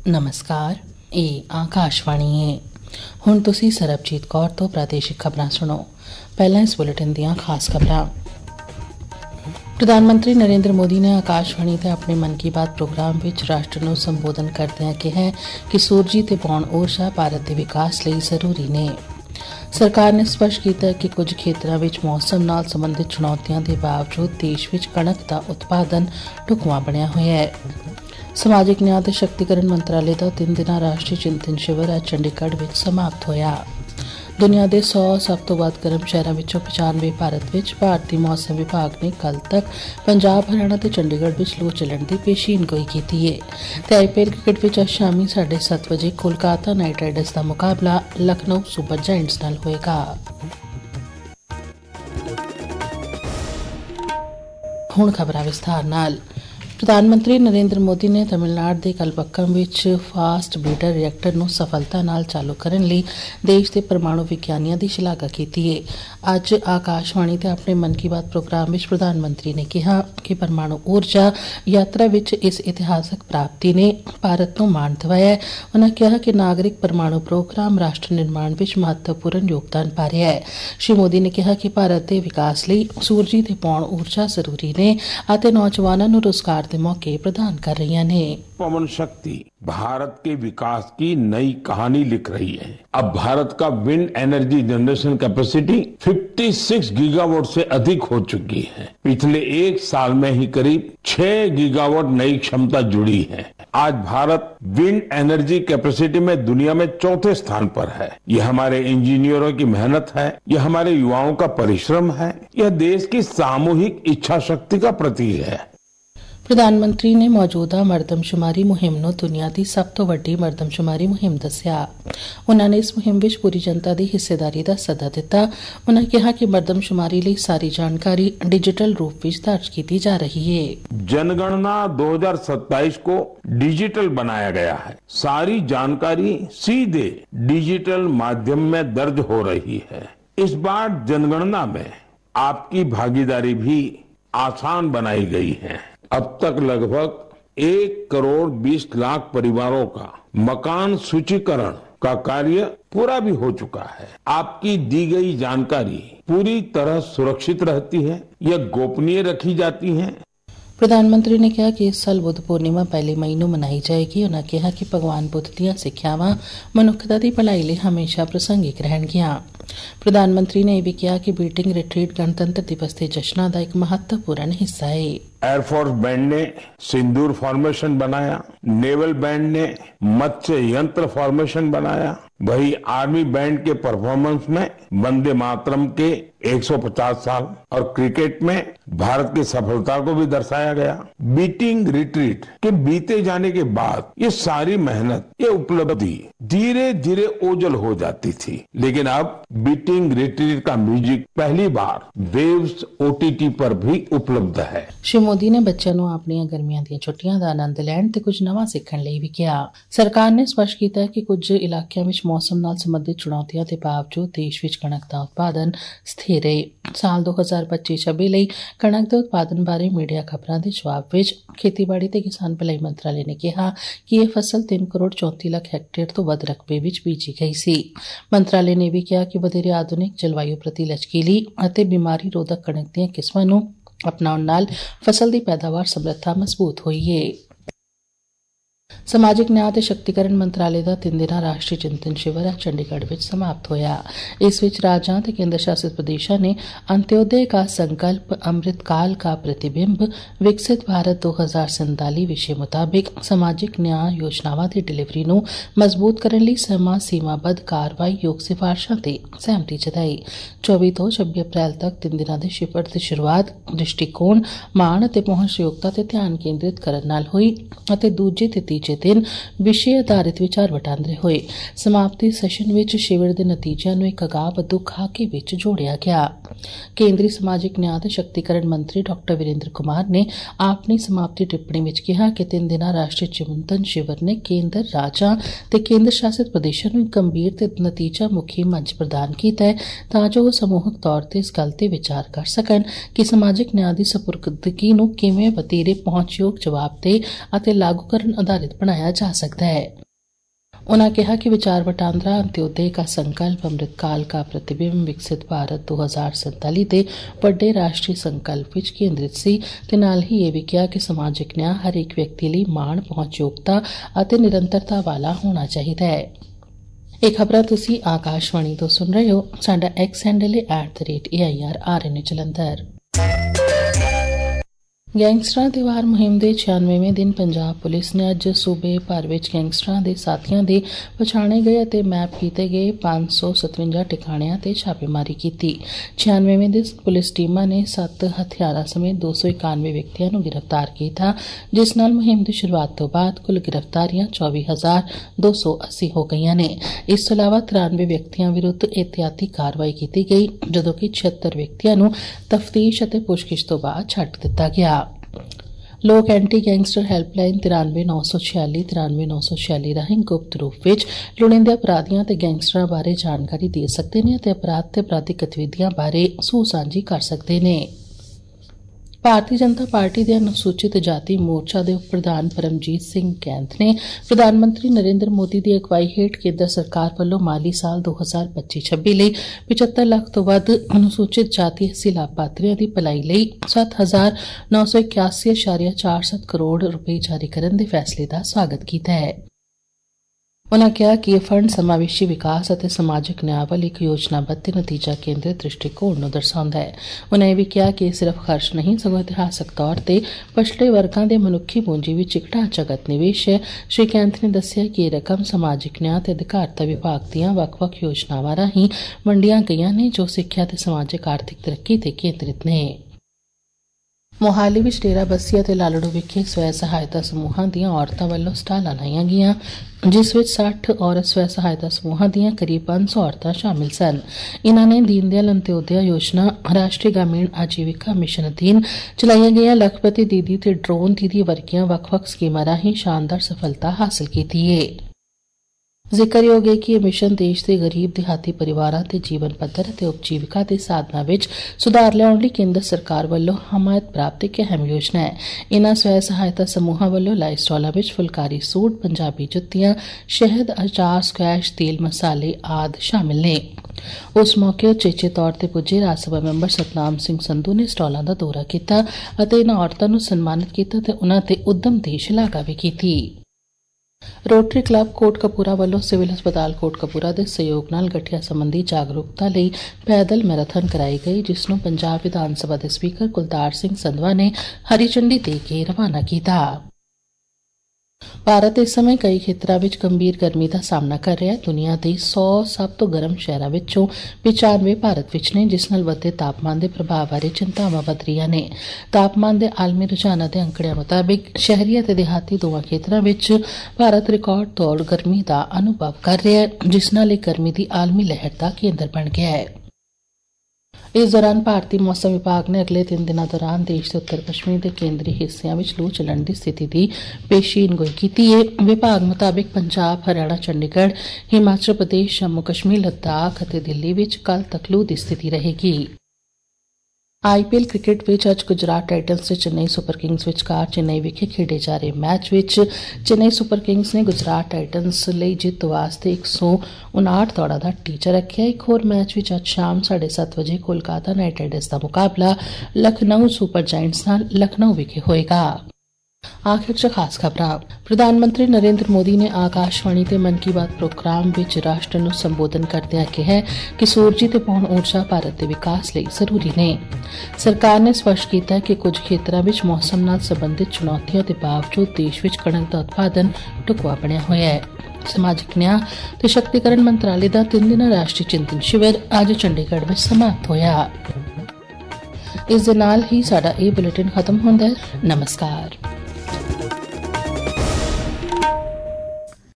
ਨਮਸਕਾਰ, ਇਹ ਆਕਾਸ਼ਵਾਣੀ ਹੈ। ਹੁਣ ਤੁਸੀਂ ਸਰਬਜੀਤ ਕੌਰ ਤੋਂ ਪ੍ਰਾਦੇਸ਼ਿਕ ਖਬਰਾਂ ਸੁਣੋ। ਪਹਿਲਾਂ ਇਸ ਬੁਲੇਟਿਨ ਦੀਆਂ ਖਾਸ ਖਬਰਾਂ। ਪ੍ਰਧਾਨ ਮੰਤਰੀ ਨਰਿੰਦਰ ਮੋਦੀ ਨੇ ਆਕਾਸ਼ਵਾਣੀ ਤੇ ਆਪਣੇ ਮਨ ਕੀ ਬਾਤ ਪ੍ਰੋਗਰਾਮ ਵਿੱਚ ਰਾਸ਼ਟਰ ਨੂੰ ਸੰਬੋਧਨ ਕਰਦਿਆਂ ਕਿਹਾ ਕਿ ਸੂਰਜੀ ਤੇ ਪੌਣ ਊਰਜਾ ਭਾਰਤ ਦੇ ਵਿਕਾਸ ਲਈ ਜ਼ਰੂਰੀ ਨੇ। ਸਰਕਾਰ ਨੇ ਸਪਸ਼ਟ ਕੀਤਾ ਕਿ ਕੁਝ ਖੇਤਰਾਂ ਵਿੱਚ ਮੌਸਮ ਨਾਲ ਸੰਬੰਧਿਤ ਚੁਣੌਤੀਆਂ ਦੇ ਬਾਵਜੂਦ ਦੇਸ਼ ਵਿੱਚ ਕਣਕ ਦਾ ਉਤਪਾਦਨ ਢੁਕਵਾਂ ਬਣਿਆ ਹੋਇਆ ਹੈ। ਸਮਾਜਿਕ ਨਿਆਂ ਤੇ ਸ਼ਕਤੀਕਰਨ ਮੰਤਰਾਲੇ ਦਾ 3 ਦਿਨਾਂ ਰਾਸ਼ਟਰੀ ਚਿੰਤਨ ਸ਼ਿਵਰ ਅੱਜ ਚੰਡੀਗੜ੍ਹ ਵਿੱਚ ਸਮਾਪਤ ਹੋਇਆ। ਦੁਨੀਆ ਦੇ 100 ਸਭ ਤੋਂ ਵੱਧ ਗਰਮ ਸ਼ਹਿਰਾਂ ਵਿੱਚੋਂ 95 ਭਾਰਤ ਵਿੱਚ। ਭਾਰਤੀ ਮੌਸਮ ਵਿਭਾਗ ਨੇ ਕੱਲ੍ਹ ਤੱਕ ਪੰਜਾਬ, ਹਰਿਆਣਾ ਤੇ ਚੰਡੀਗੜ੍ਹ ਵਿੱਚ ਲੂ ਚੱਲਣ ਦੀ ਪੇਸ਼ੀਨਗੋਈ ਕੀਤੀ ਹੈ। ਤੇ IPL ਕ੍ਰਿਕਟ ਵਿੱਚ ਅੱਜ ਸ਼ਾਮੀ 7:30 ਵਜੇ ਕੋਲਕਾਤਾ ਨਾਈਟ ਰਾਈਡਰਜ਼ ਦਾ ਮੁਕਾਬਲਾ ਲਖਨਊ ਸੁਪਰ ਜਾਇੰਟਸ ਨਾਲ ਹੋਏਗਾ। ਹੁਣ ਖਬਰਾਂ ਵਿਸਥਾਰ ਨਾਲ। ਪ੍ਰਧਾਨ ਮੰਤਰੀ ਨਰਿੰਦਰ ਮੋਦੀ ਨੇ ਤਮਿਲਨਾਡੂ ਦੇ ਕਲਪੱਕਮ ਵਿੱਚ ਫਾਸਟ ਬ੍ਰੀਡਰ ਰਿਐਕਟਰ ਨੂੰ ਸਫਲਤਾ ਨਾਲ ਚਾਲੂ ਕਰਨ ਲਈ ਦੇਸ਼ ਦੇ ਪਰਮਾਣੂ ਵਿਗਿਆਨੀਆਂ ਦੀ ਸ਼ਲਾਘਾ ਕੀਤੀ ਹੈ। ਅੱਜ ਆਕਾਸ਼ਵਾਣੀ ਤੇ ਆਪਣੇ ਮਨ ਕੀ ਬਾਤ ਪ੍ਰੋਗਰਾਮ ਵਿੱਚ ਪ੍ਰਧਾਨ ਮੰਤਰੀ ਨੇ ਕਿਹਾ ਕਿ ਪਰਮਾਣੂ ਊਰਜਾ ਯਾਤਰਾ ਵਿੱਚ ਇਸ ਇਤਿਹਾਸਕ ਪ੍ਰਾਪਤੀ ਨੇ ਭਾਰਤ ਨੂੰ ਮਾਣ ਦਿਵਾਇਆ ਹੈ। ਉਨ੍ਹਾਂ ਕਿਹਾ ਕਿ ਨਾਗਰਿਕ ਪਰਮਾਣੂ ਪ੍ਰੋਗਰਾਮ ਰਾਸ਼ਟਰ ਨਿਰਮਾਣ ਵਿੱਚ ਮਹੱਤਵਪੂਰਨ ਯੋਗਦਾਨ ਪਾ ਰਿਹਾ ਹੈ। ਸ਼੍ਰੀ ਮੋਦੀ ਨੇ ਕਿਹਾ ਕਿ ਭਾਰਤ ਦੇ ਵਿਕਾਸ ਲਈ ਸੂਰਜੀ ਤੇ ਪੌਣ ਊਰਜਾ ਜ਼ਰੂਰੀ ਨੇ ਅਤੇ ਨੌਜਵਾਨਾਂ ਨੂੰ ਰੁਜ਼ਗਾਰ के मौके प्रदान कर रही हैं। पवन शक्ति भारत के विकास की नई कहानी लिख रही है। अब भारत का wind energy generation capacity 56 gigawatt से अधिक हो चुकी है। पिछले एक साल में ही करीब 6 गीगावाट नई क्षमता जुड़ी है। आज भारत विंड एनर्जी कैपेसिटी में दुनिया में चौथे स्थान पर है। यह हमारे इंजीनियरों की मेहनत है, यह हमारे युवाओं का परिश्रम है, यह देश की सामूहिक इच्छा शक्ति का प्रतीक है। ਪ੍ਰਧਾਨ ਮੰਤਰੀ ਨੇ ਮੌਜੂਦਾ ਮਰਦਮਸ਼ੁਮਾਰੀ ਮੁਹਿੰਮ ਨੂੰ ਦੁਨੀਆ ਦੀ ਸਭ ਤੋਂ ਵੱਡੀ ਮਰਦਮਸ਼ੁਮਾਰੀ ਮੁਹਿੰਮ ਦੱਸਿਆ। ਉਨ੍ਹਾਂ ਨੇ ਇਸ ਮੁਹਿੰਮ ਵਿੱਚ ਪੂਰੀ ਜਨਤਾ ਦੀ ਹਿੱਸੇਦਾਰੀ ਦਾ ਸੱਦਾ ਦਿੱਤਾ। ਉਨ੍ਹਾਂ ਕਿਹਾ ਕਿ ਮਰਦਮਸ਼ੁਮਾਰੀ ਲਈ ਸਾਰੀ ਜਾਣਕਾਰੀ ਡਿਜੀਟਲ ਰੂਪ ਵਿੱਚ ਦਰਜ ਕੀਤੀ ਜਾ ਰਹੀ ਹੈ। जनगणना 2027 को डिजिटल बनाया गया है। सारी जानकारी सीधे डिजिटल माध्यम में दर्ज हो रही है। इस बार जनगणना में आपकी भागीदारी भी आसान बनाई गई है। अब तक लगभग 1 करोड़ 20 लाख परिवारों का मकान सूचीकरण का कार्य पूरा भी हो चुका है। आपकी दी गई जानकारी पूरी तरह सुरक्षित रहती है, यह गोपनीय रखी जाती है। ਪ੍ਰਧਾਨ ਮੰਤਰੀ ਨੇ ਕਿਹਾ ਕਿ ਇਸ ਸਾਲ ਬੁੱਧ ਪੂਰਨਿਮਾ 1 ਮਈ ਨੂੰ ਮਨਾਈ ਜਾਏਗੀ। ਉਨ੍ਹਾਂ ਕਿਹਾ ਕਿ ਭਗਵਾਨ ਬੁੱਧ ਦੀਆਂ ਸਿੱਖਿਆਵਾਂ ਮਨੁੱਖਤਾ ਦੀ ਭਲਾਈ ਲਈ ਹਮੇਸ਼ਾ ਪ੍ਰਸੰਗਿਕ ਰਹਿਣਗੀਆਂ। ਪ੍ਰਧਾਨ ਮੰਤਰੀ ਨੇ ਇਹ ਵੀ ਕਿਹਾ ਕਿ ਬੀਟਿੰਗ ਰਿਟਰੀਟ ਗਣਤੰਤਰ ਦਿਵਸ ਦੇ ਜਸ਼ਨਾਂ ਦਾ ਇੱਕ ਮਹੱਤਵਪੂਰਨ ਹਿੱਸਾ ਹੈ। एयरफोर्स बैंड ने सिंदूर फॉर्मेशन बनाया, नेवल बैंड ने मत्स्य यंत्र फॉर्मेशन बनाया, वही आर्मी बैंड के परफॉर्मेंस में वंदे मातरम के 150 साल और क्रिकेट में भारत की सफलता को भी दर्शाया गया। बीटिंग रिट्रीट के बीते जाने के बाद ये सारी मेहनत, ये उपलब्धि धीरे धीरे ओझल हो जाती थी, लेकिन अब बीटिंग रिट्रीट का म्यूजिक पहली बार वेव्स OTT पर भी उपलब्ध है। ਸ਼੍ਰੀ ਮੋਦੀ ਨੇ ਬੱਚਿਆਂ ਨੂੰ ਆਪਣੀਆਂ ਗਰਮੀਆਂ ਦੀਆਂ ਛੁੱਟੀਆਂ ਦਾ ਆਨੰਦ ਲੈਣ ਤੇ ਕੁਝ ਨਵਾਂ ਸਿੱਖਣ ਲਈ ਵੀ ਕਿਹਾ। ਸਰਕਾਰ ਨੇ ਸਪਸ਼ਟ ਕੀਤਾ ਹੈ ਕਿ ਕੁਝ ਇਲਾਕਿਆਂ ਵਿੱਚ ਮੌਸਮ ਨਾਲ ਸੰਬੰਧਿਤ ਚੁਣੌਤੀਆਂ ਦੇ ਬਾਵਜੂਦ ਦੇਸ਼ ਵਿੱਚ ਕਣਕ ਦਾ ਉਤਪਾਦਨ ਸਥਿਰ ਹੈ। ਸਾਲ 2025-26 ਲਈ ਕਣਕ ਦੇ ਉਤਪਾਦਨ ਬਾਰੇ ਮੀਡੀਆ ਖਬਰਾਂ ਦੇ ਜਵਾਬ ਵਿੱਚ ਖੇਤੀਬਾੜੀ ਤੇ ਕਿਸਾਨ ਭਲਾਈ ਮੰਤਰਾਲੇ ਨੇ ਕਿਹਾ ਕਿ ਇਹ ਫਸਲ 3 ਕਰੋੜ 34 ਲੱਖ ਹੈਕਟੇਅਰ ਤੋਂ ਵੱਧ ਰਕਬੇ ਵਿੱਚ ਬੀਜੀ ਗਈ ਸੀ। ਮੰਤਰਾਲੇ ਨੇ ਵੀ ਕਿਹਾ ਕਿ ਵਧੇਰੇ ਆਧੁਨਿਕ ਜਲਵਾਯੂ ਪ੍ਰਤੀ ਲਚਕੀਲੀ ਅਤੇ ਬਿਮਾਰੀ ਰੋਧਕ ਕਣਕ ਦੀਆਂ ਕਿਸਮਾਂ ਨੂੰ ਅਪਣਾਉਣ ਨਾਲ ਫਸਲ ਦੀ ਪੈਦਾਵਾਰ ਸਮਰੱਥਾ ਮਜ਼ਬੂਤ ਹੋਈ ਹੈ। ਸਮਾਜਿਕ ਨਿਆਂ ਤੇ ਸ਼ਕਤੀਕਰਨ ਮੰਤਰਾਲੇ ਦਾ 3 ਦਿਨਾਂ ਰਾਸ਼ਟਰੀ ਚਿੰਤਨ ਸ਼ਿਵਰ ਅੱਜ ਚੰਡੀਗੜ੍ਹ ਵਿੱਚ ਸਮਾਪਤ ਹੋਇਆ। ਇਸ ਵਿੱਚ ਰਾਜਾਂ ਤੇ ਕੇਂਦਰ ਸ਼ਾਸਿਤ ਪ੍ਰਦੇਸ਼ਾਂ ਨੇ ਅੰਤਯੋਦय का संकल्प, अमृतकाल का प्रतिबिंब, विकसित भारत 2047 ਵਿਸ਼ੇ ਮੁਤਾਬਿਕ ਸਮਾਜਿਕ ਨਿਆਂ ਯੋਜਨਾਵਾਂ ਦੀ ਡਿਲੀਵਰੀ ਨੂੰ ਮਜ਼ਬੂਤ ਕਰਨ ਲਈ ਸਮਾਂ ਸੀਮਾਬੱਧ ਕਾਰਵਾਈ ਯੋਗ ਸਿਫਾਰਸ਼ਾਂ ਤੇ ਸਹਿਮਤੀ ਜਤਾਈ। 24 ਤੋਂ 26 ਅਪ੍ਰੈਲ ਤੱਕ 3 ਦਿਨਾਂ ਦੇ ਸ਼ਿਵਰ ਦੀ ਸ਼ੁਰੂਆਤ ਦ੍ਰਿਸ਼ਟੀਕੋਣ, ਮਾਣ ਅਤੇ ਪਹੁੰਚਯੋਗਤਾ ਤੇ ਧਿਆਨ ਕੇਂਦਰਿਤ ਕਰਨ ਨਾਲ ਹੋਈ ਅਤੇ ਦੂਜੇ ਤੇ ਤੀਜੇ ਦਿਨ ਵਿਸ਼ੇ ਆਧਾਰਿਤ ਵਿਚਾਰ ਵਟਾਂਦਰੇ ਹੋਏ। ਸਮਾਪਤੀ ਸੈਸ਼ਨ ਵਿੱਚ ਸ਼ਿਵਰ ਦੇ ਨਤੀਜਿਆਂ ਨੂੰ ਇੱਕ ਅਗਾਂਹ-ਵਧੂ ਖਾਕੇ ਵਿੱਚ ਜੋੜਿਆ ਗਿਆ। ਕੇਂਦਰੀ ਸਮਾਜਿਕ ਨਿਆਂ ਤੇ ਸ਼ਕਤੀਕਰਨ ਮੰਤਰੀ ਡਾਕਟਰ ਵੀਰੇਂਦਰ ਕੁਮਾਰ ਨੇ ਆਪਣੀ ਸਮਾਪਤੀ ਟਿੱਪਣੀ ਵਿੱਚ ਕਿਹਾ ਕਿ 3 ਦਿਨਾਂ ਰਾਸ਼ਟਰੀ ਚਿੰਤਨ ਸ਼ਿਵਰ ਨੇ ਕੇਂਦਰ, ਰਾਜਾਂ ਤੇ ਕੇਂਦਰ ਸ਼ਾਸਿਤ ਪ੍ਰਦੇਸ਼ਾਂ ਨੂੰ ਇੱਕ ਗੰਭੀਰ ਤੇ ਨਤੀਜਾ ਮੁਖੀ ਮੰਚ ਪ੍ਰਦਾਨ ਕੀਤਾ ਹੈ ਤਾਂ ਜੋ ਉਹ ਸਮੂਹਕ ਤੌਰ ਤੇ ਇਸ ਗੱਲ ਤੇ ਵਿਚਾਰ ਕਰ ਸਕਣ ਕਿ ਸਮਾਜਿਕ ਨਿਆਂ ਦੀ ਸਪੁਰਦਗੀ ਨੂੰ ਕਿਵੇਂ ਵਧੇਰੇ ਪਹੁੰਚਯੋਗ, ਜਵਾਬਦੇਹ ਅਤੇ ਲਾਗੂ ਕਰਨ ਆਧਾਰਿਤ आधारित बनाया जा सकता है। उन्होंने कहा कि विचार वटांदरा अंत्योदय का संकल्प अमृतकाल का प्रतिबिंब विकसित भारत 2047 ਦੇ ਵੱਡੇ ਰਾਸ਼ਟਰੀ ਸੰਕਲਪ ਵਿੱਚ ਕੇਂਦਰਿਤ ਸੀ ਤੇ ਨਾਲ ਹੀ ਇਹ ਵੀ ਕਿਹਾ ਕਿ ਸਮਾਜਿਕ ਨਿਆਂ ਹਰ ਇੱਕ ਵਿਅਕਤੀ ਲਈ ਮਾਣ ਪਹੁੰਚਯੋਗਤਾ ਅਤੇ ਨਿਰੰਤਰਤਾ ਵਾਲਾ ਹੋਣਾ ਚਾਹੀਦਾ ਹੈ। ਇਹ ਖਬਰਾਂ ਤੁਸੀਂ ਆਕਾਸ਼ਵਾਣੀ ਤੋਂ ਸੁਣ ਰਹੇ ਹੋ। ਸਾਡਾ ਐਕਸ ਹੈਂਡਲ ਹੈ @AIRRN ਜਲੰਧਰ। ਗੈਂਗਸਟਰਾਂ ਦੇ ਵਾਰ ਮੁਹਿੰਮ ਦੇ 96ਵੇਂ ਦਿਨ ਪੰਜਾਬ ਪੁਲਿਸ ਨੇ ਅੱਜ ਸੂਬੇ ਭਰ ਵਿੱਚ ਗੈਂਗਸਟਰਾਂ ਦੇ ਸਾਥੀਆਂ ਦੇ ਪਛਾਣੇ ਗਏ ਅਤੇ ਮੈਪ ਕੀਤੇ ਗਏ 557 ਟਿਕਾਣਿਆਂ ਤੇ ਛਾਪੇਮਾਰੀ ਕੀਤੀ। 96ਵੇਂ ਦਿਨ ਪੁਲਿਸ ਟੀਮਾਂ ਨੇ 7 ਹਥਿਆਰਾਂ ਸਮੇਤ 291 ਵਿਅਕਤੀਆਂ ਨੂੰ ਗ੍ਰਿਫਤਾਰ ਕੀਤਾ, ਜਿਸ ਨਾਲ ਮੁਹਿੰਮ ਦੀ ਸ਼ੁਰੂਆਤ ਤੋਂ ਬਾਅਦ ਕੁੱਲ ਗ੍ਰਿਫਤਾਰੀਆਂ 24,280 ਹੋ ਗਈਆਂ ਨੇ। ਇਸ ਤੋਂ ਇਲਾਵਾ 93 ਵਿਅਕਤੀਆਂ ਵਿਰੁੱਧ ਇਹਤਿਆਤੀ ਕਾਰਵਾਈ ਕੀਤੀ ਗਈ, ਜਦੋਂ ਕਿ 76 ਵਿਅਕਤੀਆਂ ਨੂੰ ਤਫਤੀਸ਼ ਅਤੇ ਪੁੱਛਗਿੱਛ ਤੋਂ ਬਾਅਦ ਛੱਡ ਦਿੱਤਾ ਗਿਆ। ਲੋਕ ਐਂਟੀ ਗੈਂਗਸਟਰ ਹੈਲਪਲਾਈਨ 93,946 93,946 ਰਾਹੀਂ ਗੁਪਤ ਰੂਪ ਵਿੱਚ ਲੋੜੀਂਦੇ ਅਪਰਾਧੀਆਂ ਤੇ ਗੈਂਗਸਟਰਾਂ ਬਾਰੇ ਜਾਣਕਾਰੀ ਦੇ ਸਕਦੇ ਨੇ ਅਤੇ ਅਪਰਾਧ ਤੇ ਅਪਰਾਧਿਕ ਗਤੀਵਿਧੀਆਂ ਬਾਰੇ ਸੂਹ ਸਾਂਝੀ ਕਰ ਸਕਦੇ ਨੇ। ਭਾਰਤੀ ਜਨਤਾ ਪਾਰਟੀ ਦੇ ਅਨੁਸੂਚਿਤ ਜਾਤੀ ਮੋਰਚਾ ਦੇ ਉਪ ਪ੍ਰਧਾਨ ਪਰਮਜੀਤ ਸਿੰਘ ਕੈਂਥ ਨੇ ਪ੍ਰਧਾਨ ਮੰਤਰੀ ਨਰਿੰਦਰ ਮੋਦੀ ਦੀ ਅਗਵਾਈ ਹੇਠ ਕੇਂਦਰ ਸਰਕਾਰ ਵੱਲੋਂ ਮਾਲੀ ਸਾਲ 2025-26 ਲਈ 75 ਲੱਖ ਤੋਂ ਵੱਧ ਅਨੁਸੂਚਿਤ ਜਾਤੀ ਐਸਸੀ ਲਾਭਪਾਤਰੀਆਂ ਦੀ ਭਲਾਈ ਲਈ 7,981.47 ਕਰੋੜ ਰੁਪਏ ਜਾਰੀ ਕਰਨ ਦੇ ਫੈਸਲੇ ਦਾ ਸਵਾਗਤ ਕੀਤਾ ਹੈ। ਉਨ੍ਹਾਂ ਕਿਹਾ ਕਿ ਇਹ ਫੰਡ ਸਮਾਵੇਸ਼ੀ ਵਿਕਾਸ ਅਤੇ ਸਮਾਜਿਕ ਨਿਆਂ ਵੱਲ ਇੱਕ ਯੋਜਨਾਬੱਧ ਤੇ ਨਤੀਜਾ ਕੇਂਦਰਿਤ ਦ੍ਰਿਸ਼ਟੀਕੋਣ ਨੂੰ ਦਰਸਾਉਂਦਾ ਹੈ। ਉਨ੍ਹਾਂ ਇਹ ਵੀ ਕਿਹਾ ਕਿ ਇਹ ਸਿਰਫ ਖਰਚ ਨਹੀਂ ਸਗੋਂ ਇਤਿਹਾਸਕ ਤੌਰ ਤੇ ਪਛੜੇ ਵਰਗਾਂ ਦੇ ਮਨੁੱਖੀ ਪੂੰਜੀ ਵਿੱਚ ਇੱਕ ਢਾਂਚਾਗਤ ਨਿਵੇਸ਼ ਹੈ। ਸ਼੍ਰੀ ਕੈਂਥ ਨੇ ਦੱਸਿਆ ਕਿ ਇਹ ਰਕਮ ਸਮਾਜਿਕ ਨਿਆਂ ਤੇ ਅਧਿਕਾਰਤਾ ਵਿਭਾਗ ਦੀਆਂ ਵੱਖ-ਵੱਖ ਯੋਜਨਾਵਾਂ ਰਾਹੀਂ ਵੰਡੀਆਂ ਗਈਆਂ ਨੇ, ਜੋ ਸਿੱਖਿਆ ਤੇ ਸਮਾਜਿਕ ਆਰਥਿਕ ਤਰੱਕੀ ਤੇ ਕੇਂਦਰਿਤ ਨੇ। ਮੋਹਾਲੀ ਵਿੱਚ ਡੇਰਾਬੱਸੀ ਅਤੇ ਲਾਲੜੂ ਵਿਖੇ ਸਵੈ ਸਹਾਇਤਾ ਸਮੂਹਾਂ ਦੀਆਂ ਔਰਤਾਂ ਵੱਲੋਂ ਸਟਾਲਾਂ ਲਾਈਆਂ ਗਈਆਂ, ਜਿਸ ਵਿੱਚ 60 ਔਰਤ ਸਵੈ ਸਹਾਇਤਾ ਸਮੂਹਾਂ ਦੀਆਂ ਕਰੀਬ 500 ਔਰਤਾਂ ਸ਼ਾਮਿਲ ਸਨ। ਇਨ੍ਹਾਂ ਨੇ ਦੀਨ ਦਿਆਲ ਅੰਤਯੋਦਿਆ ਯੋਜਨਾ, ਰਾਸ਼ਟਰੀ ਗ੍ਰਾਮੀਣ ਆਜੀਵਿਕਾ ਮਿਸ਼ਨ ਅਧੀਨ ਚਲਾਈਆਂ ਗਈਆਂ ਲੱਖਪਤੀ ਦੀਦੀ ਤੇ ਡਰੋਨ ਦੀਦੀ ਵਰਗੀਆਂ ਵੱਖ-ਵੱਖ ਸਕੀਮਾਂ ਰਾਹੀਂ ਸ਼ਾਨਦਾਰ ਸਫਲਤਾ ਹਾਸਲ ਕੀਤੀ ਹੈ। ਜ਼ਿਕਰਯੋਗ ਹੈ ਕਿ ਇਹ ਮਿਸ਼ਨ ਦੇਸ਼ ਦੇ ਗਰੀਬ ਦਿਹਾਤੀ ਪਰਿਵਾਰਾਂ ਦੇ ਜੀਵਨ ਪੱਧਰ ਅਤੇ ਉਪਜੀਵਿਕਾ ਦੇ ਸਾਧਨਾਂ ਵਿੱਚ ਸੁਧਾਰ ਲਿਆਉਣ ਲਈ ਕੇਂਦਰ ਸਰਕਾਰ ਵੱਲੋਂ ਹਮਾਇਤ ਪ੍ਰਾਪਤ ਇੱਕ ਅਹਿਮ ਯੋਜਨਾ ਹੈ। ਇਨ੍ਹਾਂ ਸਵੈ ਸਹਾਇਤਾ ਸਮੂਹਾਂ ਵੱਲੋਂ ਲਾਏ ਸਟਾਲਾਂ ਵਿੱਚ ਫੁਲਕਾਰੀ ਸੂਟ, ਪੰਜਾਬੀ ਜੁੱਤੀਆਂ, ਸ਼ਹਿਦ, ਅਚਾਰ, ਸਕਵੈਸ਼, ਤੇਲ, ਮਸਾਲੇ ਆਦਿ ਸ਼ਾਮਿਲ ਨੇ। ਉਸ ਮੌਕੇ ਉਚੇਚੇ ਤੌਰ ਤੇ ਪੁੱਜੇ ਰਾਜ ਸਭਾ ਮੈਂਬਰ ਸਤਨਾਮ ਸਿੰਘ ਸੰਧੂ ਨੇ ਸਟਾਲਾਂ ਦਾ ਦੌਰਾ ਕੀਤਾ ਅਤੇ ਇਨ੍ਹਾਂ ਔਰਤਾਂ ਨੂੰ ਸਨਮਾਨਿਤ ਕੀਤਾ ਤੇ ਉਨ੍ਹਾਂ ਤੇ ਉਦਮ ਦੀ ਸ਼ਲਾਘਾ ਵੀ ਕੀਤੀ। ਰੋਟਰੀ ਕਲੱਬ ਕੋਟਕਪੂਰਾ ਵੱਲੋਂ ਸਿਵਲ ਹਸਪਤਾਲ ਕੋਟਕਪੂਰਾ ਦੇ ਸਹਿਯੋਗ ਨਾਲ ਗਠੀਆ ਸੰਬੰਧੀ ਜਾਗਰੂਕਤਾ ਲਈ ਪੈਦਲ ਮੈਰਾਥਨ ਕਰਾਈ ਗਈ, ਜਿਸ ਨੂੰ ਪੰਜਾਬ ਵਿਧਾਨ ਸਭਾ ਦੇ ਸਪੀਕਰ ਕੁਲਤਾਰ ਸਿੰਘ ਸੰਧਵਾ ਨੇ ਹਰੀ ਝੰਡੀ ਦੇ ਕੇ ਰਵਾਨਾ ਕੀਤਾ। ਭਾਰਤ ਇਸ ਸਮੇਂ ਕਈ ਖੇਤਰਾਂ ਵਿੱਚ ਗੰਭੀਰ ਗਰਮੀ ਦਾ ਸਾਹਮਣਾ ਕਰ ਰਿਹਾ ਹੈ। ਦੁਨੀਆ ਦੇ 100 ਸਭ ਤੋਂ ਗਰਮ ਸ਼ਹਿਰਾਂ ਵਿੱਚੋਂ 95 ਭਾਰਤ ਵਿੱਚ ਨੇ, ਜਿਸ ਨਾਲ ਵਧਦੇ ਤਾਪਮਾਨ ਦੇ ਪ੍ਰਭਾਵ ਬਾਰੇ ਚਿੰਤਾਵਾਂ ਵਧ ਰਹੀਆਂ ਨੇ। ਤਾਪਮਾਨ ਦੇ ਆਲਮੀ ਰੁਝਾਨਾਂ ਦੇ ਅੰਕੜਿਆਂ ਮੁਤਾਬਿਕ ਸ਼ਹਿਰੀ ਅਤੇ ਦਿਹਾਤੀ ਦੋਵਾਂ ਖੇਤਰਾਂ ਵਿੱਚ ਭਾਰਤ ਰਿਕਾਰਡ ਤੋੜ ਗਰਮੀ ਦਾ ਅਨੁਭਵ ਕਰ ਰਿਹਾ ਹੈ, ਜਿਸ ਨਾਲ ਇਹ ਗਰਮੀ ਦੀ ਆਲਮੀ ਲਹਿਰ ਦਾ ਕੇਂਦਰ ਬਣ ਗਿਆ ਹੈ। ਇਸ ਦੌਰਾਨ ਭਾਰਤੀ ਮੌਸਮ ਵਿਭਾਗ ਨੇ ਅਗਲੇ 3 ਦਿਨਾਂ ਦੌਰਾਨ ਦੇਸ਼ ਦੇ ਉੱਤਰ ਪੱਛਮੀ ਤੇ ਕੇਂਦਰੀ ਹਿੱਸਿਆਂ ਵਿੱਚ ਲੂ ਚੱਲਣ ਦੀ ਸਥਿਤੀ ਦੀ ਪੇਸ਼ੀਨਗੋਈ ਕੀਤੀ ਹੈ। ਵਿਭਾਗ ਮੁਤਾਬਿਕ ਪੰਜਾਬ, ਹਰਿਆਣਾ, ਚੰਡੀਗੜ੍ਹ, ਹਿਮਾਚਲ ਪ੍ਰਦੇਸ਼, ਜੰਮੂ ਕਸ਼ਮੀਰ, ਲੱਦਾਖ ਅਤੇ ਦਿੱਲੀ ਵਿੱਚ ਕੱਲ੍ਹ ਤੱਕ ਲੂ ਦੀ ਸਥਿਤੀ ਰਹੇਗੀ। ਆਈਪੀਐਲ ਕ੍ਰਿਕਟ ਵਿੱਚ ਅੱਜ ਗੁਜਰਾਤ ਟਾਈਟਨਸ ਤੇ ਚੇਨਈ ਸੁਪਰ ਕਿੰਗਜ਼ ਵਿਚਕਾਰ ਚੇਨਈ ਵਿਖੇ ਖੇਡੇ ਜਾ ਰਹੇ ਮੈਚ ਵਿੱਚ ਚੇਨਈ ਸੁਪਰ ਕਿੰਗਜ਼ ਨੇ ਗੁਜਰਾਤ ਟਾਈਟਨਸ ਲਈ ਜਿੱਤ ਵਾਸਤੇ 159 ਦੌੜਾਂ ਦਾ ਟੀਚਾ ਰੱਖਿਆ। ਇੱਕ ਹੋਰ ਮੈਚ ਵਿੱਚ ਅੱਜ ਸ਼ਾਮ 7:30 ਵਜੇ ਕੋਲਕਾਤਾ ਨਾਈਟ ਰਾਈਡਰਸ ਦਾ ਮੁਕਾਬਲਾ ਲਖਨਊ ਸੁਪਰ ਜਾਇੰਟਸ ਨਾਲ ਲਖਨਊ ਵਿਖੇ ਹੋਏਗਾ। आखिर च खास खबरां। प्रधानमंत्री नरेंद्र मोदी ने आकाशवाणी ते मन की बात प्रोग्राम विच राष्ट्र नूं संबोधन करदिआं कहा कि सूरजी ते पौण ऊर्जा भारत दे विकास लई जरूरी ने। सरकार ने स्पष्ट कीता कि कुछ खेतरां विच मौसम नाल संबंधित चुनौतियां दे बावजूद देश विच कणक दा उत्पादन ढुकवा बणिआ होया है। समाजिक न्याय ते शक्तिकरण मंत्रालय दा 3 दिना राष्ट्रीय चिंतन शिविर अज चंडीगढ़ विच समाप्त होया। इस दे नाल ही साडा ये बुलेटिन खत्म हुंदा है। नमस्कार।